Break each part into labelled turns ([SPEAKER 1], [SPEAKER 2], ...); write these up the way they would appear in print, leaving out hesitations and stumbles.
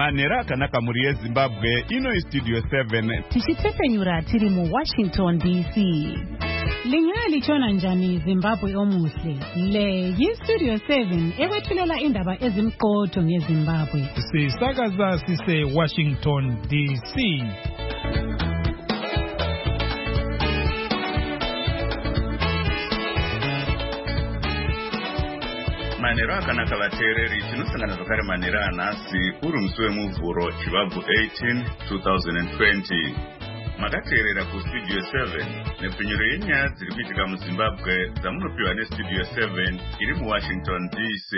[SPEAKER 1] Manera akanaka muri yeZimbabwe ino iStudio 7
[SPEAKER 2] tichitepfenyura tiri muWashington DC. Lingali chona njani Zimbabwe omuhle. Le yiStudio 7 ekwethulela indaba ezimqotho ngeZimbabwe.
[SPEAKER 3] Sisakaza sise Washington DC.
[SPEAKER 1] Manera akanaka vateereri tinosangana zvakare manera anhasi uri musi wemuvhuro chivabvu 18 2020. Makateerera kuStudio 7 nepfenyuro yenyaya dziri kuitika muZimbabwe dzamunopiwa neStudio 7 iri muWashington DC.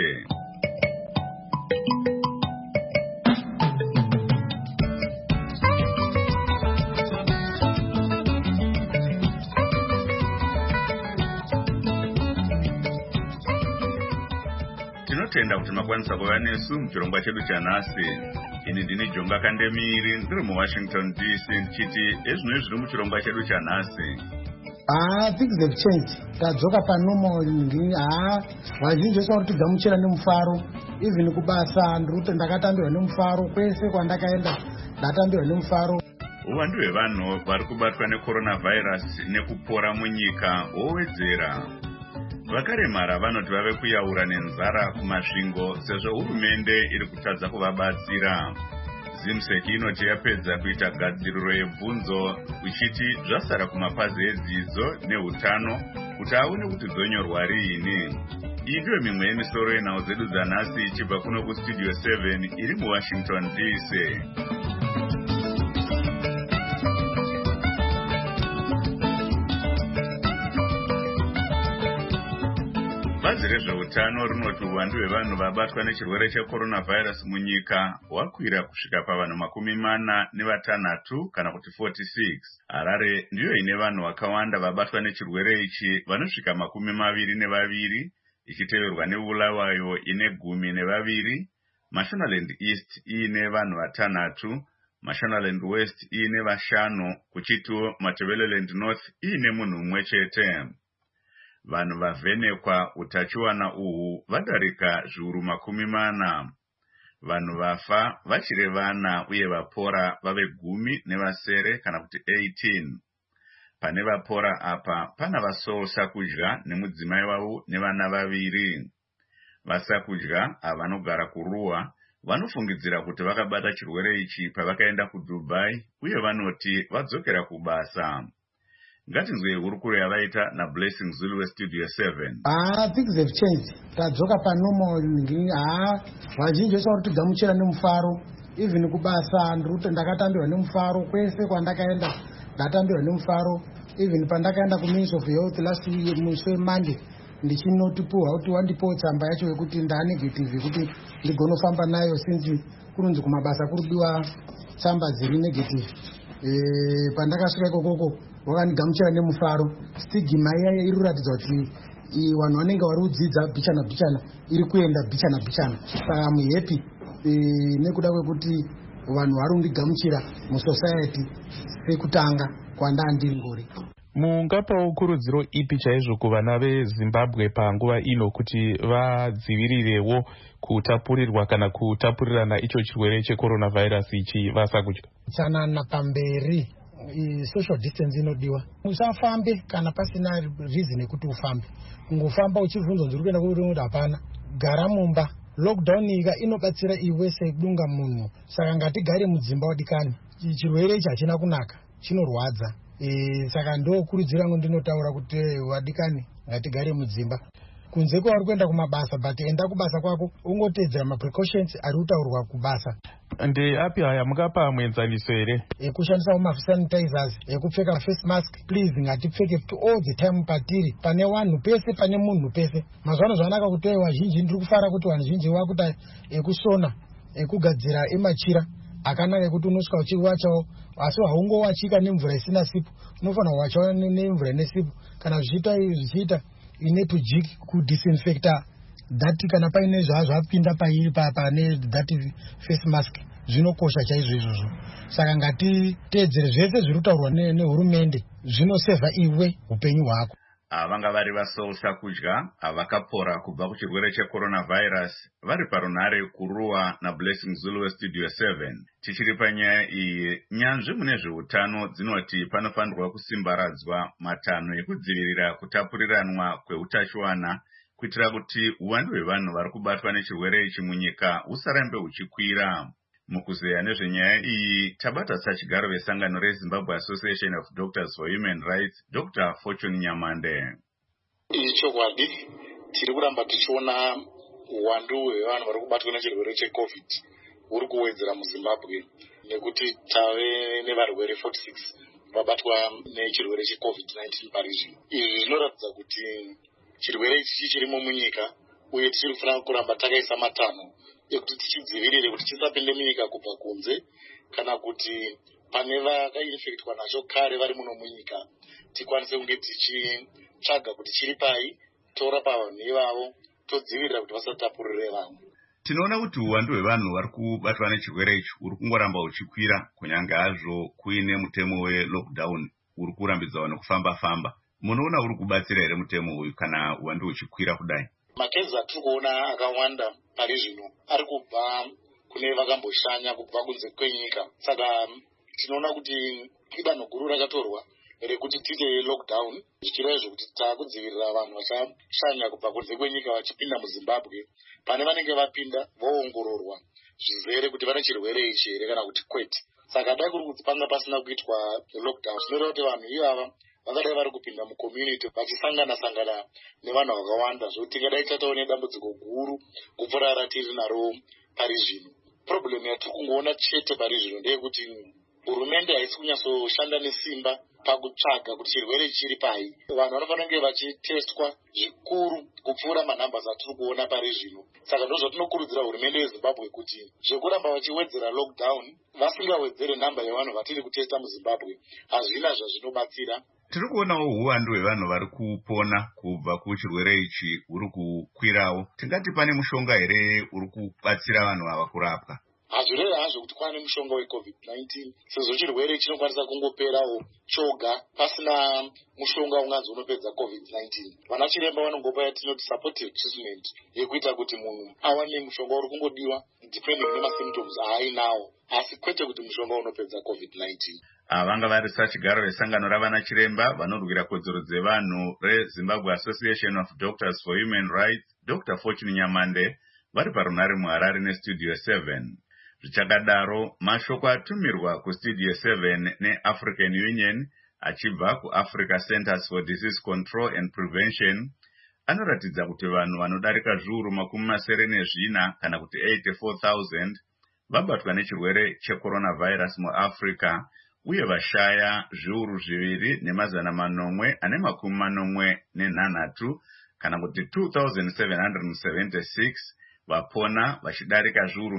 [SPEAKER 1] Tinotenda kuti makwanisa kuva nesu muchirongwa chedu chanhasi. Ini ndini Jonga Kandemiri ndiri muWashington DC ndichiti ezvino zviri muchirongwa chedu chanhasi.
[SPEAKER 4] Things have changed. Tadzoka panomo vazhinji vese vari kutigamuchira nemufaro. Even kubasa ndakatambirwa nemufaro, kwese kwandakaenda ndatambirwa nemufaro.
[SPEAKER 1] Uwandu hwevanhu vari kubatwa necoronavirus nekupora munyika hwowedzera. Vakaremara vanoti vave kuyaura nenzara kumasvingo sezvo hurumende iri kutadza kuvabatsira. ZIMSEC inoti yapedza kuita gadziriro yebvunzo ichiti zvasara kumapazi edzidzo nehutano kuti aone kuti dzonyorwa riini. Iyi ndiyo mimwe yemisoro yenhau dzedu dzanhasi ichibva kuno kuStudio 7 iri muWashington DC. Bazi rezveutano rinoti uwandu hwevanhu vabatwa nechirwere checoronavirus munyika hwakwira kusvika pavanhu 46 kana kuti 46. Harare ndiyo ine vanhu vakawanda vabatwa nechirwere ichi vanosvika 22, ichiteverwa neBulawayo ine 12, Mashonaland East iine vanhu 6, Mashonaland West iine 5, kuchitiwo Matabeleland North iine munhu mumwe chete. Vanhu vavhenekwa utachiwana uhu vadarika zviuru 40. Vanhu vafa vachiri vana uye vapora vave 10 kana kuti 18. Pane vapora apa pana vasakudya nemudzimai wavo nevana 2. Vasakudya avanogara kuruwa vanofungidzira kuti vakabata chirwere ichi pavakaenda kuDubai uye vanoti vadzokera kubasa. Ngatinzwe hurukuro yavaita naBlessing Zulu weStudio 7.
[SPEAKER 4] Things have changed. Tadzoka panomo vazhinji vese vari kutigamuchira nemufaro. Even kubasa ndakatambirwa nemufaro, kwese kwandakaenda ndatambirwa nemufaro. Even pandakaenda kuMinist of Health last week musi weMonday ndichinotipuhwa kuti wandipowo tsamba yacho yekuti ndanegative kuti ndigonofamba nayo since kunonzi kumabasa kuridiwa tsamba dziri negative. Pandakasvika ikokoko wakandigamuchira nemufaro. Stigma iya iri kuratidza kuti vanhu vanenge vari kudzidza bichana iri kuenda bichana. Saka muhappy nekuda kwekuti vanhu vari kundigamuchira musociety sekutanga kwandandiri ngori.
[SPEAKER 3] Mungapawo kurudziro ipi chaizvo kuvana veZimbabwe panguva ino kuti vadzivirirewo kutapurirwa kana kutapurirana icho chirwere checoronavirus ichi vasakudya?
[SPEAKER 4] Chanana pamberi, social distance inodiwa. Usafambe kana pasina reason yekuti ufambe. Ungofamba uchibvunza ndiri kuenda kuri hapana. Gara mumba. Lockdown inobatsira iwe sedunga munhu. Saka ngatigare mudzimba wadikani. Chirwere ichi hachina kunaka, chinorwadza. Saka ndokurudzira ndinotaura kuti wadikani ngatigare mudzimba. Kunze kwauri kuenda kumabasa, but enda kubasa kwako ungotedzera maprecautions ari kutaurwa kubasa.
[SPEAKER 3] Ndeapi haya mungapa muenzaniso here?
[SPEAKER 4] Kushandisa masanitizers, kupfeka face mask, please ngatipfeke all the time patiri, pane vanhu pese, pane munhu pese. Mazvano zvanaka kuti vazhinji ndiri kufara kuti vazhinji vakuita ekusona, ekugadzira emachira akanaka kuti unosvika uchiwachawo, asi haungowachika nemvura isina sipo, unofanira kuwachawo nemvura ine sipo. Kana zvichiita ine tujiki kudisinfecta that kana paine zvapinda pairi pane that face mask zvinokosha chaizvo izvozvo. Saka ngatiteedzere zvese zviri kutaurwa nehurumende, zvinosevha iwe upenyu hwako.
[SPEAKER 1] vanga vari vaSousa kudya vakapora kubva kuchirwere checoronavirus vari parunhare kuruwa naBlessing Zulu weStudio 7. Tichiri panyaya iyi, nyanzvi mune zveutano dzinoti panofanirwa kusimbaradzwa matanho ekudzivirira kutapuriranwa kweutachiwana kuitira kuti uwandu hwevanhu vari kubatwa nechirwere ichi munyika husarambe huchikwira. Mukuzeya nezvenyaya iyi tabata sachigaro vesangano reZimbabwe Association of Doctors for Human Rights, Dr. Fortune Nyamande.
[SPEAKER 5] Ichokwadi, tiri kuramba tichiona uwandu hwevanhu vari kubatwa nechirwere cheCovid huri kuwedzera muZimbabwe nekuti tave nevarwere 46 vabatwa nechirwere cheCovid-19 parizvino. Izvi zvinoratidza kuti chirwere ichi chirimo munyika uye tiri kufanira kuramba takaisa matanho ekuti tichidzivirire kuti chisapinde munyika kubva kunze, kana kuti pane vakainfektwa nacho kare vari muno munyika tikwanise kunge tichitsvaga kuti chiri pai, torapa vanhu ivavo, todzivirira kuti vasatapurire vamwe.
[SPEAKER 1] Tinoona kuti uwandu hwevanhu vari kubatwa nechirwere ichi uri kungoramba huchikwira, kunyange hazvo kuine mutemo welockdown uri kurambidza vanhu kufamba-famba. Munoona uri kubatsira here mutemo uyu kana uwandu huchikwira kudai?
[SPEAKER 5] Makezi atiri kuona akawanda pari zvino ari kubva kune vakamboshanya kubva kunze kwenyika. Saka tinoona kuti idanho guru rakatorwa rekuti tiite lockdown, zvichireva izvo kuti taakudzivirira vanhu vachashanya kubva kunze kwenyika vachipinda muZimbabwe. Pane vanenge vapinda voongororwa zvizere kuti vane chirwere ichi here kana kuti kwete. Saka dai kuri kuti panga pasina kuitwa lockdown, zvinoreva kuti vanhu ivava vangadai vari kupinda mucommunity vachisangana-sangana nevanhu vakawanda, zvokuti tingadai tataone dambudziko guru kupfuura ratiri naro pari zvino. Problem yatiri kungoona chete pari zvino ndeyekuti hurumende haisi kunyatsoshanda nesimba pakutsvaga kuti chirwere chiri pai. Vanhu vanofanira kunge vachitestwa zvikuru kupfuura manhambasi atiri kuona pari zvino. Saka ndozvatinokurudzira hurumende yeZimbabwe kuti zvekuramba vachiwedzera lockdown vasingawedzere nhamba yevanhu vatiri kutesta muZimbabwe hazvina zvazvinobatsira.
[SPEAKER 1] Tiri kuonawo uwandu hwevanhu vari kupona kubva kuchirwere ichi huri kukwirawo. Tingati pane mushonga here uri kubatsira vanhu ava kurapwa?
[SPEAKER 5] Hazvireva hazvo kuti kwane mushonga weCovid-19 sezvo chirwere chinokwanisa kungoperawo choga pasina mushonga unganzi unopedza COVID-19. Vana chiremba vanongopa yatinoti supportive treatment yekuita kuti munhu awane mushonga uri kungodiwa depending nemasymptoms aainawo, asi kwete kuti mushonga unopedza COVID-19.
[SPEAKER 1] Vanga vari sachigaro vesangano ravana chiremba vanorwira kodzero dzevanhu reZimbabwe Association of Doctors for Human Rights, Dr. Fortune Nyamande, vari parunhare muHarare neStudio 7. Zvichakadaro, mashoko atumirwa kuStudio 7 neAfrican Union achibva kuAfrica Centers for Disease Control and Prevention anoratidza kuti vanhu vanodarika zviuru 74 kana kuti 84,000 vabatwa nechirwere checoronavirus muAfrica, uye vashaya zviuru 2,843 kana kuti 2,776 vapona vachidarika zviuru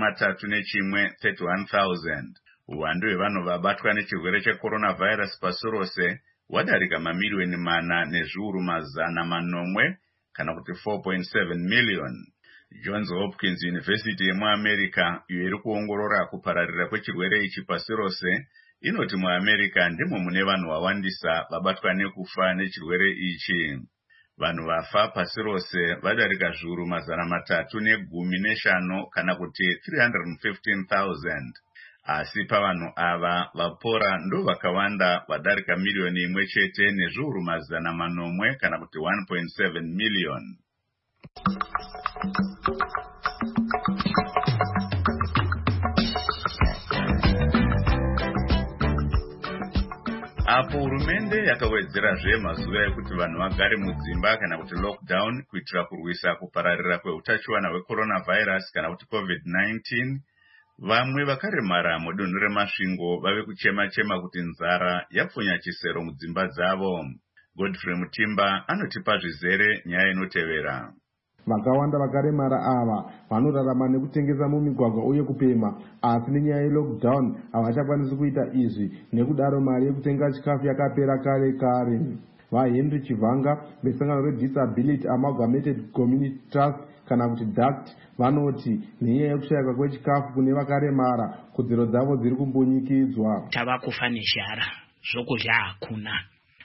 [SPEAKER 1] 31,000. Uwandu hwevanhu vabatwa nechirwere checoronavirus pasi rose hwadarika mamiliyoni 4 nezviuru 100 kana kuti 4.7 million. Johns Hopkins University yemuAmerica iyo iri kuongorora kupararira kwechirwere ichi pasi rose inoti muAmerica ndimo mune vanhu vawandisa vabatwa nekufa nechirwere ichi. Vanhu vafa pasi rose vadarika zviuru 315 kana kuti 315,000. Asi pavanhu ava vapora ndo vakawanda vadarika miliyoni 1 chete nezviuru 400 kana kuti 1.7 million. Apo hurumende yakawedzerazve mazuva ekuti vanhu vagare mudzimba kana kuti lockdown kuitira kurwisa kupararira kweutachiwana hwecoronavirus kana kuti COVID-19, vamwe vakaremara mudunhu remasvingo vave kuchema-chema kuti nzara yapfunya chisero mudzimba dzavo. Godfrey Mutimba anotipa zvizere nyaya inotevera.
[SPEAKER 6] Vakawanda vakaremara ava vanorarama nekutengesa mumigwagwa uye kupema, asi nenyaya yelockdown havachakwanisi kuita izvi, nekudaro mari yekutenga chikafu yakapera kare. VaHenry Chivanga vesangano reDisability Amalgamated Community Trust kana kuti DACT vanoti nenyaya yekushayika kwechikafu kune vakaremara kodzero dzavo dziri kumbunyikidzwa.
[SPEAKER 7] Tava kufa nezhara, zvokudya hakuna.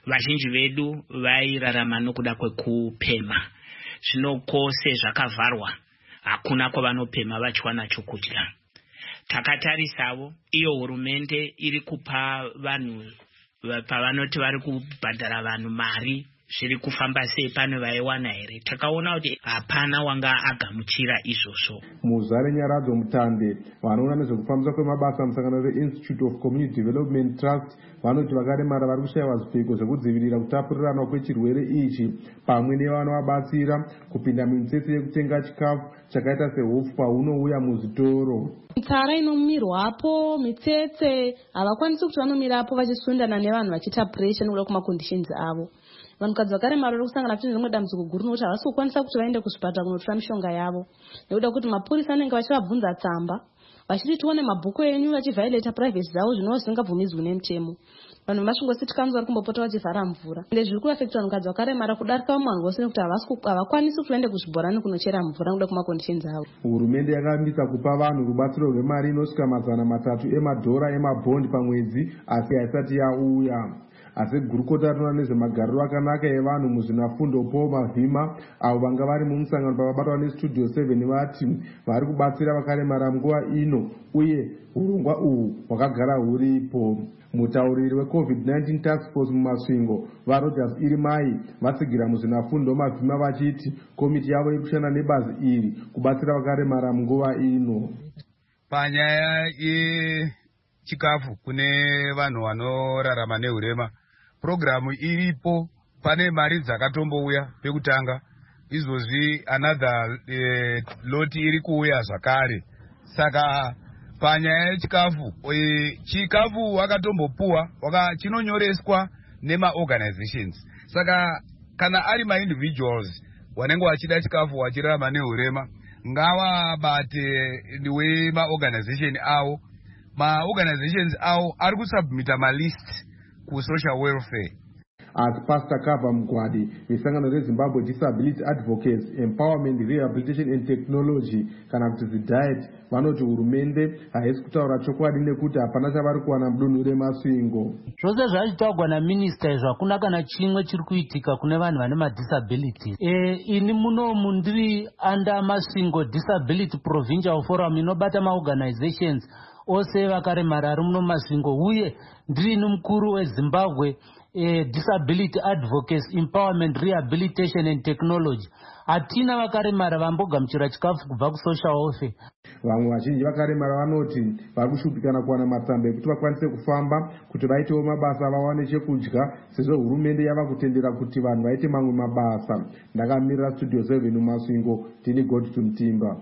[SPEAKER 7] vazhinji vedu vairarama nokuda kwekupema. Zvino kose zvakavharwa hakuna kwavanopema vachiwana chokudya. Takatarisawo iyo hurumende iri kupa vanhu pavanoti vari kubhadhara vanhu mari zviri kufamba sei pano vaiwana here. Takaona kuti hapana wanga agamuchira izvozvo.
[SPEAKER 6] Muzare Nyaradzo Mutande vanoona nezvekufambiswa kwemabasa musangano reInstitute of Community Development Trust vanoti vakaremara vari kushayiwa zvipfeko zvekudzivirira kutapuriranwa kwechirwere ichi pamwe nevanovabatsira kupinda mimitsetse yekutenga chikafu chakaita sehofu paunouya muzvitoro.
[SPEAKER 8] Mitsara inomirwapo, mitsetse havakwanisi kuti vanomirapo vachisundana nevanhu vachitapuresha nekuda kumaconditions avo. Vanhukadzi vakaremara vari kusangana kuti rimwe dambudziko guru nokuti havasi kukwanisa kuti vaende kuzvipatara kunotora mishonga yavo nekuda kuti mapurisa anenge vachivabvunza tsamba vachiti tione mabhuku enyu vachivhaileta privacy dzavo zvinova zvisingabvumidzwi nemutemo. Vanhu vemashingositi kanzu vari kumbopota vachivhara mvura ende zviri kuafekta vanhukadzi vakaremara kudarika vanhu vose nekuti havakwanisi kuti vaende kuzvibhorani kunochera mvura nekuda kwemaconditions avo.
[SPEAKER 6] Hurumende yakambisa kupa vanhu rubatsiro rwemari inosvika $300 emadhora emabhondi pamwedzi asi haisati yauya. Asi gurukota rinoona nezvemagariro akanaka evanhu muzvinafundo Paul Mavhima avo vanga vari mumusangano pavabatwa neStudio 7 vati vari kubatsira vakaremara nguva ino uye urongwa uhu hwakagara huripo. Mutauriri weCovid-19 Task Force mumasvingo vaRogers Irimai vatsigira muzvinafundo Mavhima vachiti komiti yavo iri kushanda nebazi iri kubatsira vakaremara munguva ino.
[SPEAKER 9] Panyaya yechikafu kune vanhu vanorarama neurema, programu iripo, pane mari dzakatombouya pekutanga, izvozvi another loti iri kuuya zvakare. Saka panyaya yechikafu, chikafu wakatombopuwa chinonyoreswa nema-organizations. Saka kana ari ma-individuals wanenge wachida chikafu wachirarama neurema, ngavabate wema-organization avo. Ma-organizations avo ari kusubmita malist ku-social welfare.
[SPEAKER 6] As Pastor Kava Mugwadi vesangano reZimbabwe Disability Advocates Empowerment Rehabilitation and Technology kana kuti ZDIET vanoti hurumende haisi kutaura chokwadi nekuti hapana chavari kuwana mudunhu remasvingo.
[SPEAKER 10] Zvose zvachitagwa naminista izvo hakuna kana chimwe chiri kuitika kune vanhu vane madisabilities. Ini munomu ndiri under masvingo Disability Provincial Forum inobata maorganizations ose vakaremara ari muno masvingo uye ndiri mukuru weZimbabwe Disability Advocates Empowerment Rehabilitation and Technology. Hatina vakaremara vambogamuchira chikafu kubva kusocial welfare.
[SPEAKER 6] Vamwe vazhinji vakaremara vanoti vari kushupikana kuwana matsamba ekuti vakwanise kufamba kuti vaitewo mabasa vawane chekudya sezvo hurumende yava kutendera kuti vanhu vaite mamwe mabasa. Ndakamirira Studio 7 mumasvingo tini Godfrey Mutimba.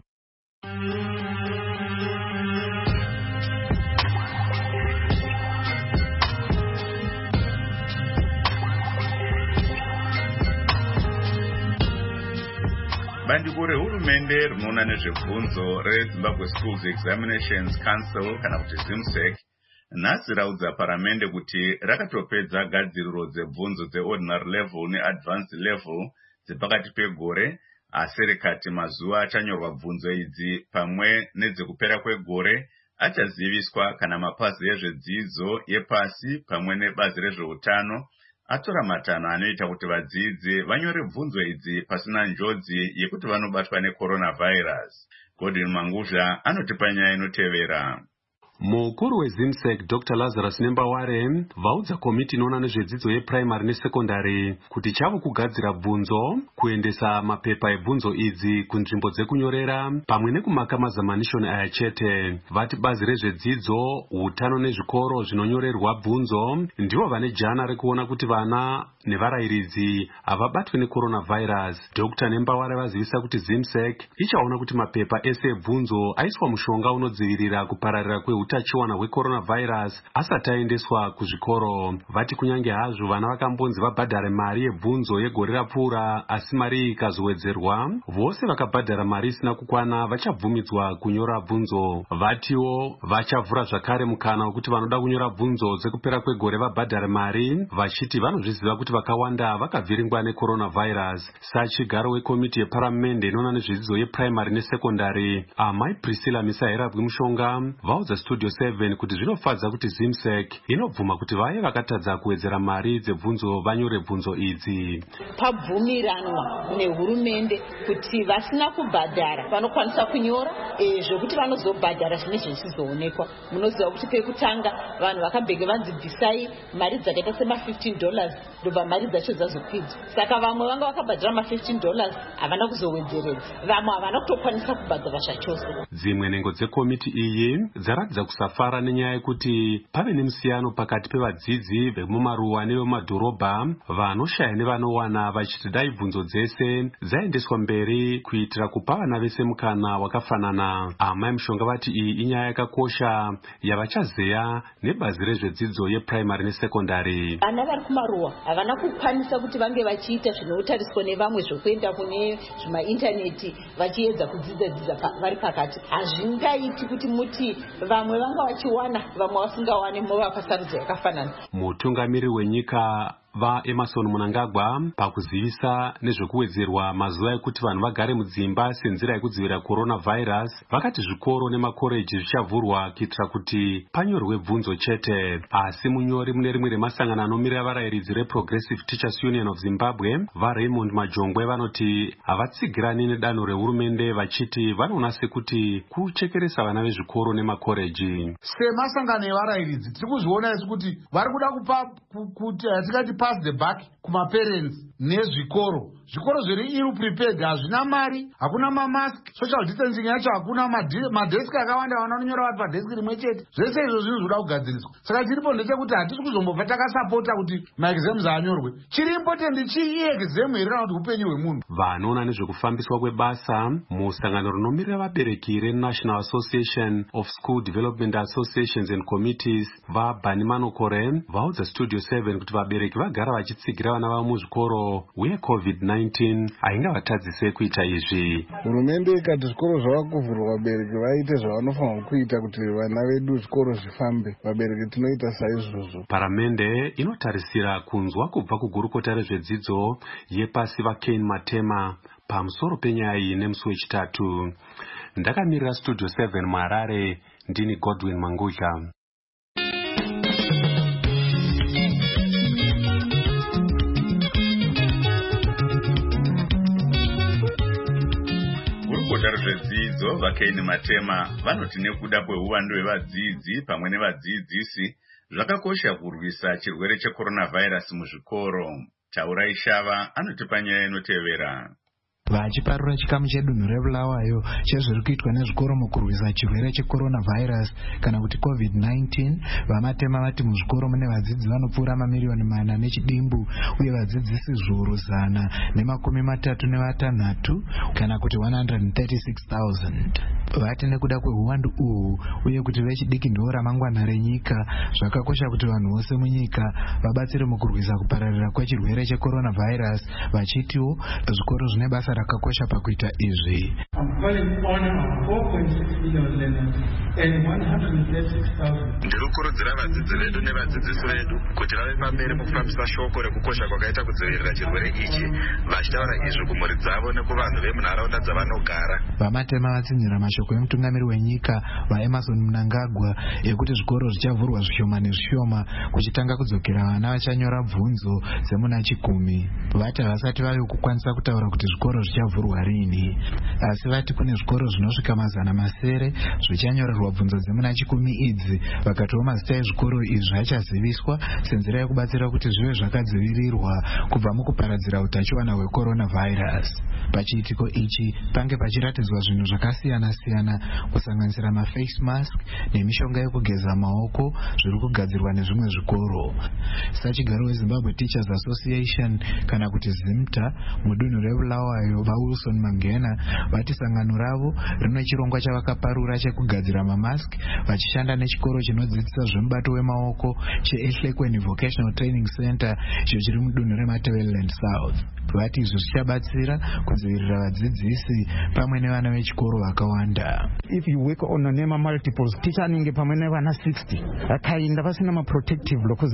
[SPEAKER 1] Bandiko rehurumende rinoona nezvebvunzo reZimbabwe Schools Examinations Council kana kuti ZIMSEC nhasi raudza paramende kuti rakatopedza gadziriro dzebvunzo dzeordinary level neadvanced level dzepakati pegore, asi rikati mazuva achanyorwa bvunzo idzi pamwe nedzekupera kwegore achaziviswa kana mapazi ezvedzidzo yepasi pamwe nebazi rezveutano atora matanho anoita kuti vadzidzi vanyore bvunzo idzi pasina njodzi yekuti vanobatwa necoronavirus. Godwin Manguzha anotipa nyaya inotevera.
[SPEAKER 11] Mukuru weZIMSEC Dr. Lazarus Nembaware vaudza komiti inoona nezvedzidzo yeprimary nesekondari kuti chavo kugadzira bvunzo, kuendesa mapepa ebvunzo idzi kunzvimbo dzekunyorera pamwe nekumaka mazamanishoni aya chete. Vati bazi rezvedzidzo, utano nezvikoro zvinonyorerwa bvunzo ndivo vane jana rekuona kuti vana nevarayiridzi havabatwe necoronavirus. Dr. Nembaware vazivisa kuti ZIMSEC ichaona kuti mapepa ese ebvunzo aiswa mushonga unodzivirira kupararira utachiwana hwecoronavirus asati aendeswa kuzvikoro. Vati kunyange hazvo vana vakambonzi vabhadhare mari yebvunzo yegore rapfuura asi mari ikazowedzerwa, vose vakabhadhara mari isina kukwana vachabvumidzwa kunyora bvunzo. Vatiwo vachavhura zvakare mukana wekuti vanoda kunyora bvunzo dzekupera kwegore vabhadhare mari, vachiti vanozviziva kuti vakawanda vakavhiringwa necoronavirus. Sachigaro wekomiti yeparamende inoona nezvedzidzo yeprimary nesekondari, amai Priscilla Misaherabwi Mushonga vaudza Studio 7 kuti zvinofadza kuti ZIMSEC inobvuma kuti vaye vakatadza kuwedzera mari dzebvunzo vanyore bvunzo idzi.
[SPEAKER 12] Pabvumiranwa nehurumende kuti vasina kubhadhara vanokwanisa kunyora zvokuti vanozobhadhara zvinezvo zvichizoonekwa. Munoziva kuti pekutanga vanhu vakabhege vanzi bvisai mari dzakaita sema$15 ndobva mari dzacho dzazokwidzwa. Saka vamwe vanga vakabhadhara ma$15 havana kuzowedzeredza, vamwe havana kutokwanisa kubhadhara zvachose.
[SPEAKER 11] Dzimwe nhengo dzekomiti iyi dzaratidza kusafara nenyaya yekuti pave nemusiyano pakati pevadzidzi vemumaruwa nevemumadhorobha vanoshaya nevanowana vachiti dai bvunzo dzese dzaendeswa mberi kuitira kupa vana vese mukana wakafanana. Amai Mushonga vati iyi inyaya yakakosha yavachazeya nebazi rezvedzidzo yeprimary nesekondari.
[SPEAKER 12] Vana vari kumaruwa havana kukwanisa kuti vange vachiita zvinotariswa nevamwe zvokuenda kune zvimaintaneti vachiedza kudzidza vari pakati. Hazvingaiti kuti muti vamwe vanga vachiwana vamwe vasingawane muvapa sarudzo yakafanana.
[SPEAKER 11] Mutungamiri wenyika vaEmmerson Mnangagwa pakuzivisa nezvekuwedzerwa mazuva ekuti vanhu vagare mudzimba senzira yekudzivirira coronavirus, vakati zvikoro nemakoreji zvichavhurwa kuitira kuti panyorwe bvunzo chete. Asi munyori mune rimwe remasangano anomirira varayiridzi reProgressive Teachers Union of Zimbabwe vaRaymond Majongwe vanoti havatsigirani nedanho rehurumende vachiti vanoona sekuti kuchekeresa vana vezvikoro nemakoreji.
[SPEAKER 13] Semasangano evarayiridzi tiri kuzviona isi kuti vari kuda kupa kuti hatikati pass the buck kumaparents nezvikoro. Zvikoro zviri ill prepared, hazvina mari, hakuna mamask, social distancing yacho hakuna, madeski akawanda vanonyora vari padeski rimwe chete. Zvese izvo zvinhu zvinoda kugadziriswa. Saka chiripo ndechekuti hatisi kuzombobva takasapota kuti maexams anyorwe. Chiri important chii exam here kana kuti upenyu hwemunhu.
[SPEAKER 11] Vanoona nezvekufambiswa kwebasa musangano rinomirira vabereki reNational Association of School Development Associations and Committees vaBani Manokore vaudza Studio 7 kuti vabereki vagara vachitsigira vana vavo muzvikoro uye COVID-19 haingavatadzise kuita izvi.
[SPEAKER 14] Hurumende ikati zvikoro zvava kuvhurwa, vabereki vaite zvavanofanira kuita kuti vana vedu zvikoro zvifambe. Vabereki tinoita saizvozvo.
[SPEAKER 11] Paramende inotarisira kunzwa kubva kugurukota rezvedzidzo yepasi vaKane Matema pamusoro penyaya iyi nemusi wechitatu. Ndakamirira Studio 7 muHarare, ndini Godwin Mangudla.
[SPEAKER 1] Gurukota rezvedzidzo vaKane Matema vanoti nekuda kweuwandu hwevadzidzi pamwe nevadzidzisi zvakakosha kurwisa chirwere checoronavirus muzvikoro. Taurai Shava anotipa nyaya inotevera.
[SPEAKER 15] Vachiparura chikamu chedunhu reBulawayo chezviri kuitwa nezvikoro mukurwisa chirwere checoronavirus kana kuti COVID-19, vaMatema vati muzvikoro mune vadzidzi vanopfuura mamiliyoni 4 nechidimbu uye vadzidzisi zviuru 136 kana kuti 136,000. Vati nekuda kwehuwandu uhu uye kuti vechidiki ndivo ramangwana renyika, zvakakosha kuti vanhu vose munyika vabatsire mukurwisa kupararira kwechirwere checoronavirus, vachitiwo zvikoro zvine basa rakakosha pakuita izvi.
[SPEAKER 16] Ndikukurudzira vadzidzi vedu nevadzidzisi vedu kuti vave pamberi mukufambisa shoko rekukosha kwakaita kudzivirira chirwere ichi, vachitaura izvi kumhuri dzavo nekuvanhu vemunharaunda dzavanogara.
[SPEAKER 15] VaMatema vatsinyira mashoko emutungamiri wenyika vaEmmerson Mnangagwa ekuti zvikoro zvichavhurwa zvishoma nezvishoma kuchitanga kudzokera vana vachanyora bvunzo dzemuna chikumi. Vati havasati vave kukwanisa kutaura kuti zvikoro zvichavhurwa rini, asi vati kune zvikoro zvinosvika 100 zvichanyorerwa bvunzo dzemuna chikumi idzi, vakatiwo mazita ezvikoro izvi achaziviswa senzira yekubatsira kuti zvive zvakadzivirirwa kubva mukuparadzira utachiwana hwecoronavirus. Pachiitiko ichi pange pachiratidzwa zvinhu zvakasiyana-siyana kusanganisira maface mask nemishonga yekugeza maoko zviri kugadzirwa nezvimwe zvikoro. Sachigaro weZimbabwe Teachers Association kana kuti ZIMTA mudunhu reBulawayo vaWilson Mangena vati sangano ravo rine chirongwa chavakaparura chekugadzira mamask vachishanda nechikoro chinodzidzisa zvemubato wemaoko cheEhlekweni Vocational Training Center icho chiri mudunhu reMatabeleland South. Vati izvi zvichabatsira kudzivirira vadzidzisi pamwe nevana vechikoro vakawanda.
[SPEAKER 17] If you work on nema multiples, teacher anenge pamwe nevana 60 akainda vasina maprotective lokuzeniwawa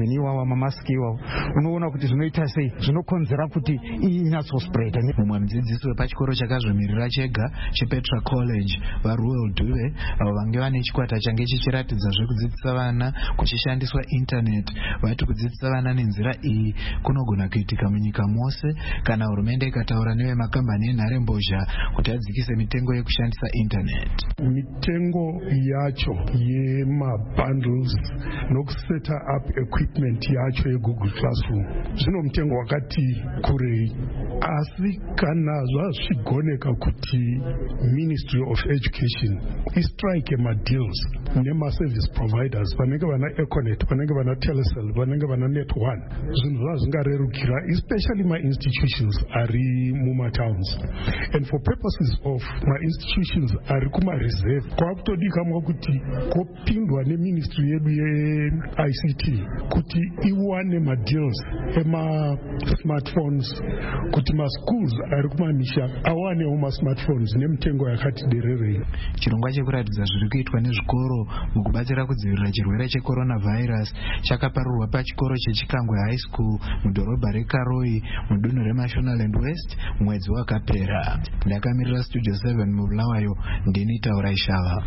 [SPEAKER 17] mamasiki iwawo unoona kuti zvinoita sei, zvinokonzera kuti inyatsospread.
[SPEAKER 15] Mumwe mudzidzisi wepachikoro chakazvimirira chega chePetra College vaRuel Dube avo vange vane chikwata change chichiratidza zvekudzidzisa vana kuchishandiswa internet vati kudzidzisa vana nenzira iyi kunogona kuitika munyika mose kana hurumende ikataura nevemakambani enharembozha kuti adzikise mitengo yekushandisa internet.
[SPEAKER 18] Mitengo yacho yemabundles nokuseta up equipment yacho yeGoogle Classroom zvino mutengo wakati kurei, asi kana zvazvigoneka kuti Ministry of Education istrike madeals nemaservice providers vanenge vana Econet, vanenge vana Telecel, vanenge vana Net1, zvinhu zvazvingarerukira especially my institutions ari mumatowns, and for purposes of my institutions ari kumareserve kwakutodikamwa kuti kopindwa neministry yedu ye-ICT kuti iwane madeals ema-smartphones kuti maschools ari kumamisha awanewo masmartphones nemitengo yakati dererei.
[SPEAKER 15] Chirongwa chekuratidza zviri kuitwa nezvikoro mukubatsira kudzivirira chirwere checoronavirus chakaparurwa pachikoro chechikangwe high school mudhorobha rekaroi mudunhu reMashonaland West mwedzi wakapera. Ndakamirira Studio 7 mubulawayo ndini Taura Ishava.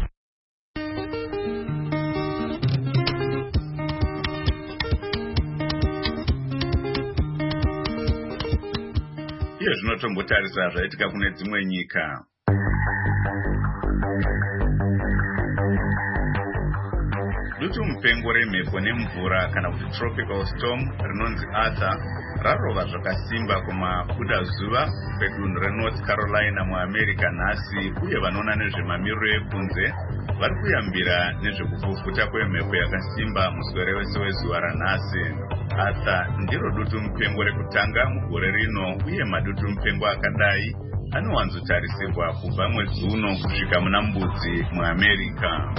[SPEAKER 1] Iye zvinotombotarisa zvaitika kune dzimwe nyika. Dutu mupengo remhepo nemvura kana kuti tropical storm rinonzi Arthur rarova zvakasimba kumabudazuva pedunhu reNorth Carolina muAmerica nhasi, uye vanoona nezvemamiriro ekunze vari kuyambira nezvekufufuta kwemhepo yakasimba muswere wese wezuva ranhasi. Arthur ndiro dutu mupengo rekutanga mugore rino, uye madutu mupengo akadai anowanzotarisirwa kubva mwedzi uno kusvika muna Mbudzi muAmerica.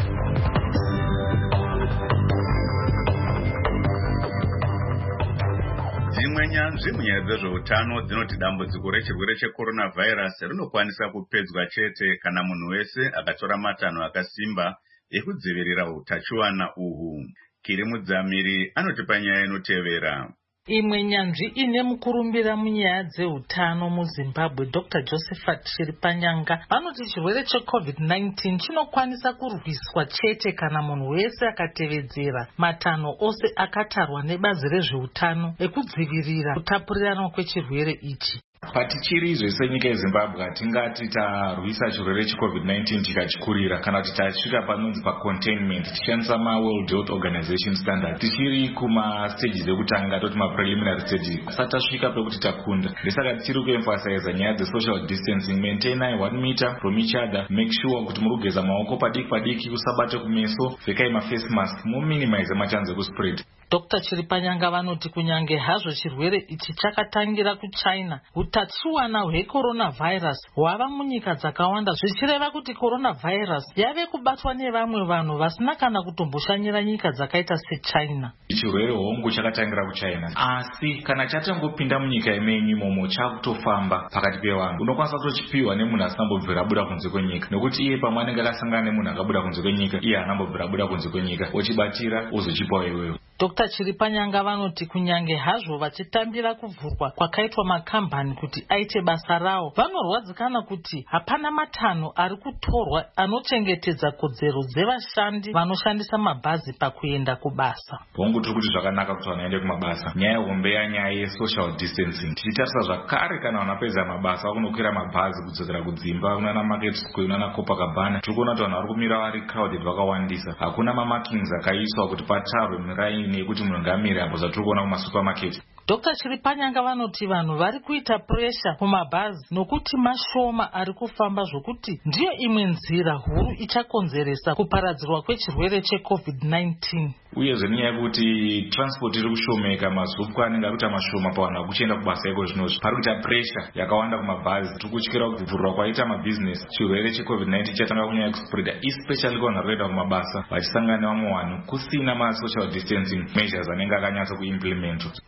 [SPEAKER 1] Dzimwe nyanzvi munyaya dzezveutano dzinoti dambudziko rechirwere checoronavirus rinokwanisa kupedzwa chete kana munhu wese akatora matanho akasimba ekudzivirira utachiwana uhu. Kiri Mudzamiri anoti panyaya inotevera.
[SPEAKER 19] Imwe nyanzvi ine mukurumbira munyaya dzeutano muZimbabwe Dr. Josephat Chiripanyanga vanoti chirwere cheCovid-19 chinokwanisa kurwiswa chete kana munhu wese akatevedzera matanho ose akatarwa nebazi rezveutano ekudzivirira kutapurirana kwechirwere ichi.
[SPEAKER 16] Patichiri zvese nyika yeZimbabwe hatingati tarwisa chirwere cheCovid-19 chikachikurira kana kuti tasvika panonzi pacontainment tichishandisa maWorld Health Organization standard. Tichiri kumastages ekutanga toti mapreliminary stages asati tasvika pekuti takunda. Ndesaka tichiri kuemphasize nyaya dzesocial distancing, maintain 1 meter from each other, make sure kuti muri kugeza maoko padiki padiki, usabate kumeso, pfekai maface mask, muminimize machanza ekuspread.
[SPEAKER 19] Dr. Chiripanyanga vanoti kunyange hazvo chirwere ichi chakatangira kuChina, utachiwana hwecoronavirus hwava munyika dzakawanda, zvichireva kuti coronavirus yave kubatwa nevamwe vanhu vasina kana kutomboshanyira nyika dzakaita seChina.
[SPEAKER 16] Chirwere hongu chakatangira kuChina, asi kana chatangopinda munyika imenyu imomo chakutofamba pakati pevanhu. Unokwanisa kutochipiwa nemunhu asingambobvira buda kunze kwenyika, nekuti iye pamwe anenge akasangana nemunhu akabuda kunze kwenyika, iye anambobvira buda kunze kwenyika, ochibatira ozochipawo iwewe.
[SPEAKER 19] Dr. Chiripanyanga vanoti kunyange hazvo vachitambira kuvhurwa kwakaitwa makambani kuti aite basa rawo, vanorwadzikana kuti hapana matanho ari kutorwa anochengetedza kodzero dzevashandi vanoshandisa mabhazi pakuenda kubasa.
[SPEAKER 16] Hongu tiri kuti zvakanaka kuti vanhu vaende kumabasa. Nyaya hombe yanyaya yesocial distancing. Tichitarisa zvakare kana vanapedza mabasa vakunokwira mabhazi kudzokera kudzimba kunana Market Square kunana Copacabana, tiri kuona kuti vanhu vari kumira vari crowded vakawandisa. Hakuna mamarkings akaiswa kuti patarwe miraini yekuti munhu ngamire apo zvatiri kuona kumasupermarket.
[SPEAKER 19] Dr. Chiripanyanga vanoti vanhu vari kuita pressure kumabhazi nokuti mashoma ari kufamba zvokuti ndiyo imwe nzira huru ichakonzeresa kuparadzirwa kwechirwere cheCovid-19.
[SPEAKER 16] Uyezve nenyaya yekuti transport iri kushomeka, mazupwa anenge ari kuita mashoma pavanhu vakuchienda kubasa iko zvinozvi. Pari kuita pressure yakawanda kumabhazi. Tiri kutyira kuvhurwa kwaita mabusiness, chirwere cheCovid-19 chatanga kunyanya kuspreada, especially kuvanhu vari kuenda kumabasa vachisangana nevamwe vanhu kusina masocial distancing measures anenge akanyatsa kuimplementwa.
[SPEAKER 19] Mumwe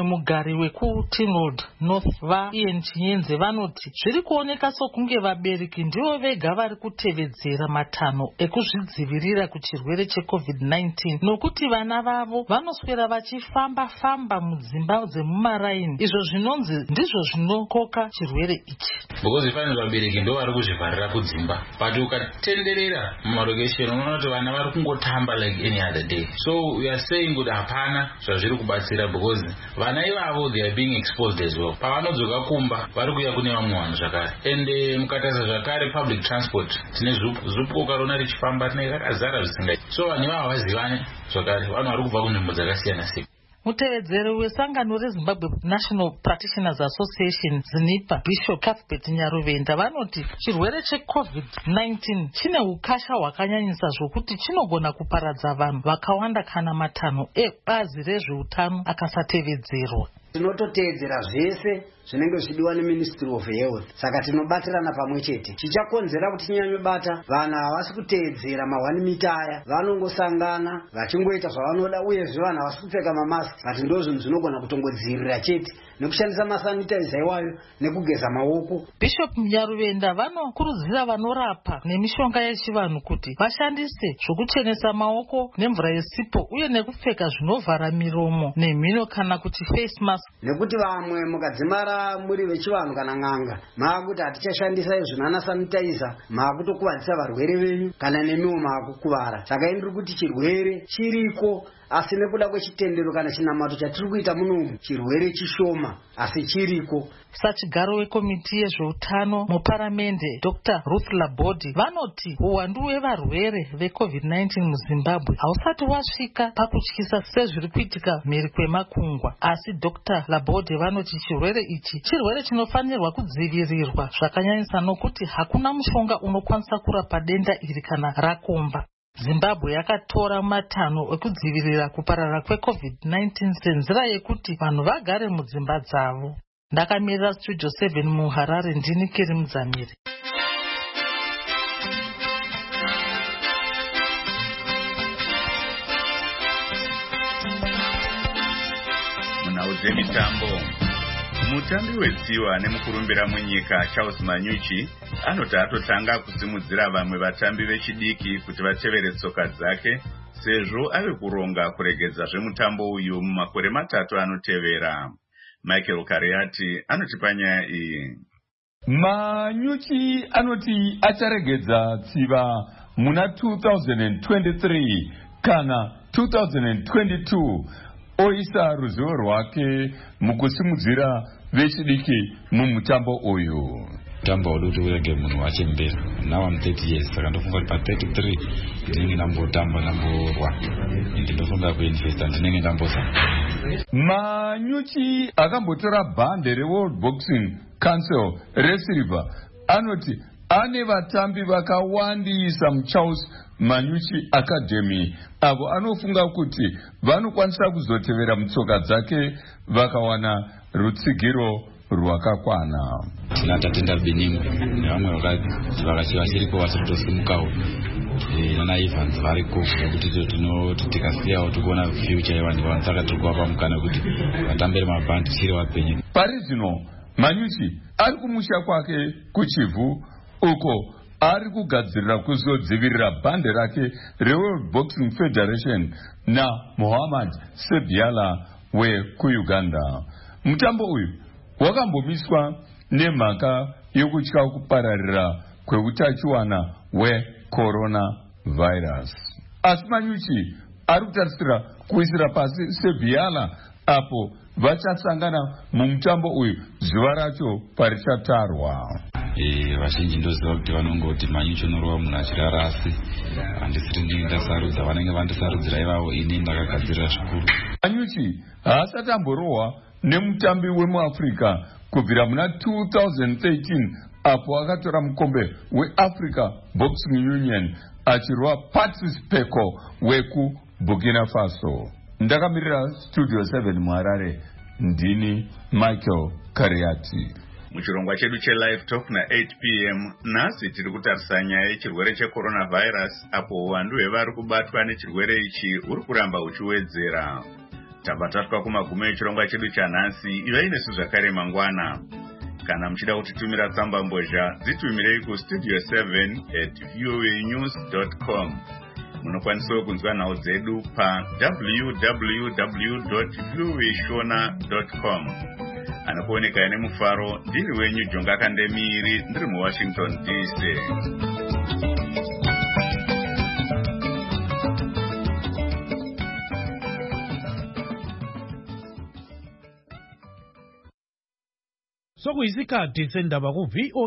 [SPEAKER 19] mugari wekuTinwood North vaIan Chinyenze vanoti zviri kuoneka sokunge vabereki ndivo vega vari kutevedzera matanho ekuzvidzivirira kuchirwere cheCovid-19 nokuti vana vavo vanoswera vachifamba-famba mudzimba dzemumaraini, izvo zvinonzi ndizvo zvinokoka chirwere ichi.
[SPEAKER 20] Because pane vabereki ndo vari kuzvivharira kudzimba, but ukatenderera mumarokesheni unoona kuti vana vari kungotamba like any other day. So we are saying kuti hapana zvazviri kubatsira because vana ivavo they are being exposed as well. Pavanodzoka kumba vari kuuya kune vamwe vanhu zvakare. And mukatarisa zvakare public transport tine zupu ukarona richifamba tine rakazara zvisingaiti. So vanhu ivavo havazivane zvakare, vanhu vari kubva kunzvimbo dzakasiyana siyana.
[SPEAKER 19] Mutevedzeri wesangano reZimbabwe National Practitioners Association ZNIPA Bishop Cuthbert Nyaruvenda vanoti chirwere cheCovid-19 chine ukasha hwakanyanyisa zvokuti chinogona kuparadza vanhu vakawanda kana matanho ebazi rezveutano akasatevedzerwa.
[SPEAKER 21] Tinototedzera zvese zvinenge zvidiwa neMinistry of Health, saka tinobatirana pamwe chete. Chichakonzera kuti tinyanyobata vanhu havasi kuteedzera mahwanimita aya, vanongosangana vachingoita zvavanoda, uyezve vanhu havasi kupfeka mamask, but ndozvinhu zvinogona kutongodzivirira chete nekushandisa masanitizer iwayo nekugeza maoko.
[SPEAKER 19] Bishop Nyaruvenda vanokurudzira vanorapa nemishonga yechivanhu kuti vashandise zvokuchenesa maoko nemvura yesipo uye nekupfeka zvinovhara miromo nemhino kana kuti face mask.
[SPEAKER 21] Nekuti vamwe mukadzimara muri vechivanhu kana n'anga maakuti hatichashandisa izvonana sanitizer, maakutokuvadzisa varwere venyu kana nemiwo maakukuvara. Saka indiri kuti chirwere chiriko, asi nekuda kwechitendero kana chinamato chatiri kuita munomu chirwere chishoma, asi chiriko.
[SPEAKER 19] Sachigaro wekomiti yezveutano muparamende Dr. Ruth Labodi vanoti uwandu hwevarwere veCovid-19 muZimbabwe hausati wasvika pakutyisa sezviri kuitika mhiri kwemakungwa, asi Dr. Labodi vanoti chirwere ichi chirwere chinofanirwa kudzivirirwa zvakanyanyisa nokuti hakuna mushonga unokwanisa kurapa denda iri kana rakomba. Zimbabwe yakatora matanho ekudzivirira kuparara kweCovid-19 senzira yekuti vanhu vagare mudzimba dzavo. Ndakamirira Studio 7 muHarare, ndini Kiri Mudzamiri.
[SPEAKER 1] Munhau dzemitambo. Mutambi wetsiwa nemukurumbira munyika Charles Manyuchi anoti atotanga kusimudzira vamwe vatambi vechidiki kuti vatevere tsoka dzake sezvo ave kuronga kuregedza zvemutambo uyu mumakore matatu anotevera. Michael Kariati anotipa nyaya iyi.
[SPEAKER 22] Manyuchi anoti acharegedza tsiva muna 2023 kana 2022 oisa ruzivo rwake mukusimudzira vechidiki mumutambo uyu.
[SPEAKER 23] Mutambo udu kuti urege munhu wachembera. Now I'm 30 years, saka ndofunga kuti pa 33 ndinenge ndambotamba ndamborwa, ende ndofunga kuinvesta ndinenge ndambosana.
[SPEAKER 22] Manyuchi akambotora bhande reWorld Boxing Council resilver anoti ane vatambi vakawandisa muCharles Manyuchi Academy avo anofunga kuti vanokwanisa kuzotevera mutsoka dzake vakawana rutsigiro rwakakwana.
[SPEAKER 23] Tina Tatenda Beningwe nevamwe vakachiriko vasiri kutosimukawo nana Evans variko, kuti tikasiyawo tikuona future yevanhu vavanhu, saka tiri kuvapa mukana kuti vatambire mabhandi chiri vapenyu.
[SPEAKER 22] Pari zvino Manyuchi ari kumusha kwake kuchivhu uko ari kugadzirira kuzodzivirira bhande rake reWorld Boxing Federation naMuhammad Sebiala wekuUganda. Mutambo uyu wakambomiswa nemhaka yokutya kupararira kweutachiwana hweCoronavirus. Asi Manyuchi ari kutarisira kuisira pasi Sebiala apo vachasangana mumutambo uyu zuva racho parichatarwa.
[SPEAKER 23] Vazhinji ndoziva kuti vanongoti Manyuchi unorova munhu achirara, asi handisiri ndinge ndasarudza, vanenge vandisarudzira ivavo, ini ndakagadzirira zvikuru.
[SPEAKER 22] Manyuchi haasati amborohwa nemutambi wemuAfrica kubvira muna 2013 apo akatora mukombe weAfrica Boxing Union achirwa Patrice Peko wekuBurkina Faso. Ndakamirira Studio 7 muHarare, ndini Michael Kariati.
[SPEAKER 1] Muchirongwa chedu cheLive Talk na 8 p.m. nhasi tiri kutarisa nyaya yechirwere cheCoronavirus apo uwandu hwevari kubatwa nechirwere ichi uri kuramba uchiwedzera. tabva kumagumo echirongwa chedu chanhasi. Ivai nesu zvakare mangwana. Kana muchida kutitumira tsamba mbozha, dzitumirei kustudio 7@voanews.com. Munokwanisawo kunzwa nhau dzedu pa www.voashona.com. Anokuoneka ine mufaro, ndiri wenyu Jonga Kandemiri, ndiri muWashington DC.
[SPEAKER 2] Sokuyisikhathi sendaba ku VOA